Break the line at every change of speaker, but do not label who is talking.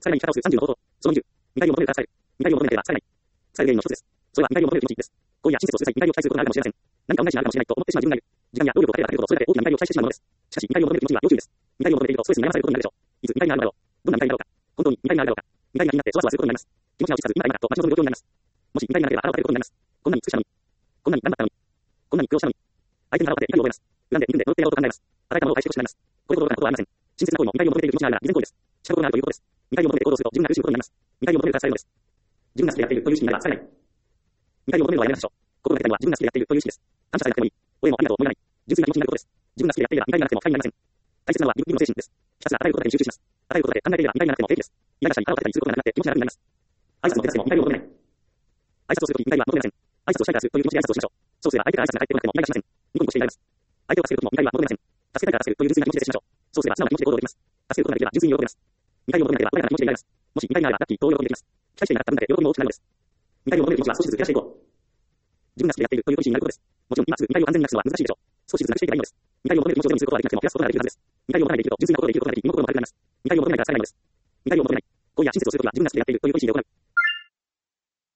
さらに見方をする30の方法。その20。見返りを求めるから伝える。見返りを求めなければ伝えない。伝える原因の一つです。それは見返りを求める気持ちです。行為や親切をする際、見返りを期待することがあるかもしれません。何か恩返しがあるかもしれないと思ってしまう自分がいる。時間や労力をかければかけるほど、それだけ大きな見返りを期待してしまうものです。しかし、見返りを求める気持ちには要注意です。見返りを求めているとストレスに悩まされることになるでしょう。いつ見返りがあるのだろう。どんな見返りだろうか。本当に見返りがあるだろうか。見返りが気になってそわそわすることになります。気持ちが落ち着かず、今か今かと待ち望む状況になります。もし見返りがなければ腹を立てることになります。こんなに尽くしたのに。こんなに頑張ったのに。こんなに苦労したのに。相手に腹を立て、怒りを覚えます。恨んで、憎んで、呪ってやろうと考えます。与えたものを返してほしくなります。これほど愚かなことはありません。親切な行為も見返りを求めている気持ちがあるが、偽善行為です。したことがあるということです。見返りを求めて行動すると自分が苦しむことになります。見返りを求めるからされるのです。自分が好きでやっているという意識になればされない。見返りを求めるのはやめましょう。心がけたいのは自分が好きでやっているという意識です。感謝さえなくてもいい。お礼もありがとう思いがない。純粋な気持ちになることです。自分が好きでやっていれば見返りがなくても不快になりません。大切なのは義務の精神です。ひたすら与えることだけに集中します。与えることだけ考えていれば見返りがなくても平気です。イライラしたり腹を立てたりすることがなくなって気持ちが楽になります。挨拶の手助けも見返りを求めない。挨拶をするとき見返りは求めません。挨拶をしたいからするという気持ちで挨拶をしましょう。そうすれば相手から挨拶が返ってこなくてもイライラしません。ニコニコしていられます。相手を助けるときも見返りは求めません。助けたいから助けるという純粋な気持ちで接しましょう。そうすれば素直な気持ちで行動できます。助けることができれば純粋に喜べます。見返りを求めなければ穏やかな気持ちでいられます。もし見返りがあればラッキーと喜んでできます。期待していなかった分だけ喜びも大きくなるのです。見返りを求める気持ちは少しずつ減らしていこう。自分が好きでやっているという意識になることです。もちろん今すぐ見返りを完全になくすのは難しいでしょう。少しずつなくしていけばいいのです。見返りを求める気持ちをゼロにすることができなくても増やすことができるはずです。見返りを求めないでいると純粋なことでできることができ、身も心も軽くなります。見返りを求めないからさらにないのです。見返りを求めない。行為や親切をするときは自分が好きでやっているという意識で行う。